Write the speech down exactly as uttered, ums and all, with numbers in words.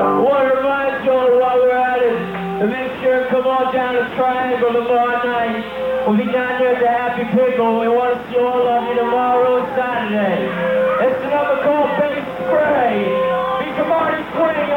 Want to remind you all while we're at it, to make sure and come on down to Triangle tomorrow night. We'll be down here at the Happy Pickle. We want to see all of you tomorrow, Saturday. It's another called Bass Spray. Feature Marty Swing.